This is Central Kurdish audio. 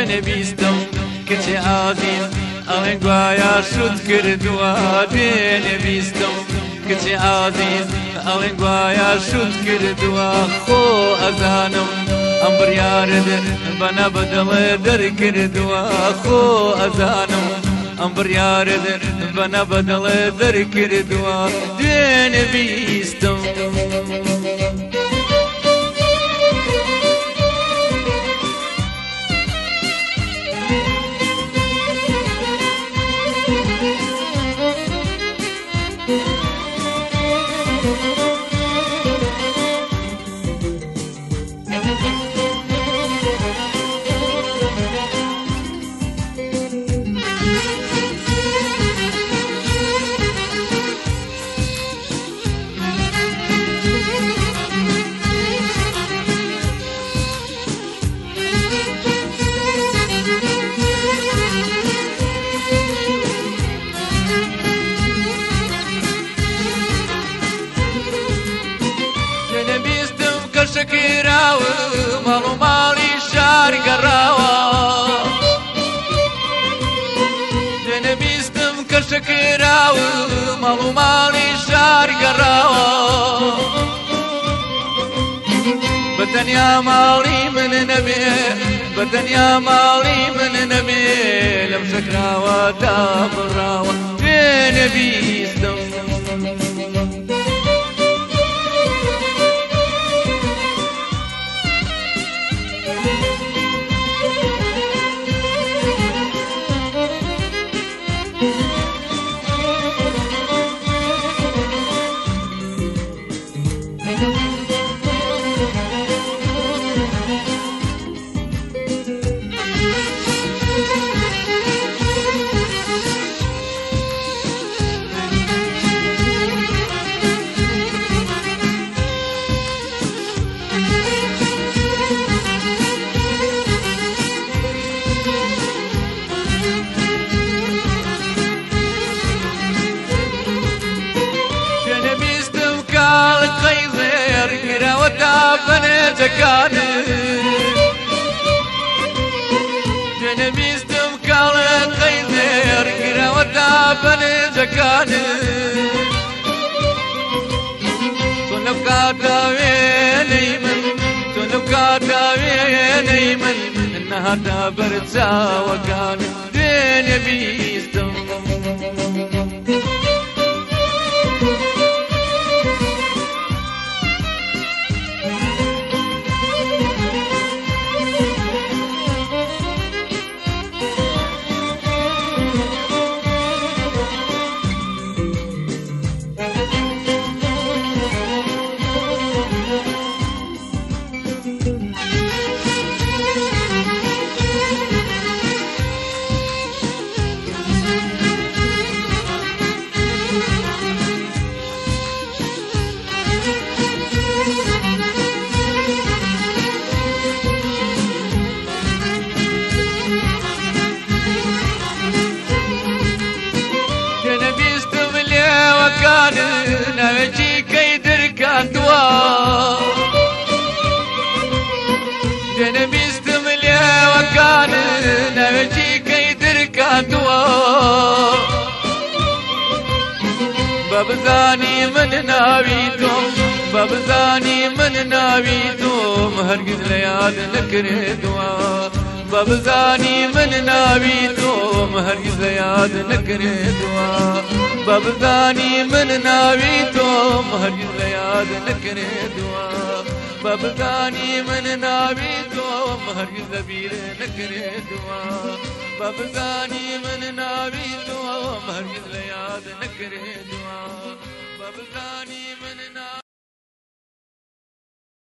دوێنەبیستم کچێ ئازیز ئەڵێن گوایە شوت کردووە دوێنەبیستم کچێ ئازیز ئەڵێن گوایە شوت کردووە خۆ ئەزانم ئەم بڕیارت بەنە بەدڵێ دەرکردووە خۆ ئەزانم ئەم بڕیارت بەنە بەدڵێ دەرکردووە دوێنەبیستم شکراوم هەڵو ماڵی شار گەڕاوە دوێنەبیستم کە شکراوم هەڵو ماڵی شار گەڕاوە بەتەنیا ماڵی من نەبێ بەتەنیا ماڵی من نەبێ لەم شکراوەدا بڕاوە دوێنەبیستم دوێنەبیستم کاڵت قەیزێر گرەوەتا بەنێجەکانت تۆ لەو کاتە وێنەی من تۆ لەو کاتە وێنەی من نەهاتە بەر چاوەکانت دوێنەبیستم ناوێکی کەی دەرکاندووە دوێنەبیستم لێوەکان ناوێکی کەی دەرکاندووە بە بزانی من ناوی تۆم بە بزانی من ناوی تۆم هەرگیز لە یاد نەکردووە بە بزانی من ناوی تۆم هەرگیز لە یاد نەکردووە بە بزانی من ناوی تۆم هەرگیز لە یاد نەکردووە بە بزانی من ناوی تۆم هەرگیز لە بیر نەکردووە بە بزانی من ناوی تۆم هەرگیز لە یاد نەکردووە بە بزانی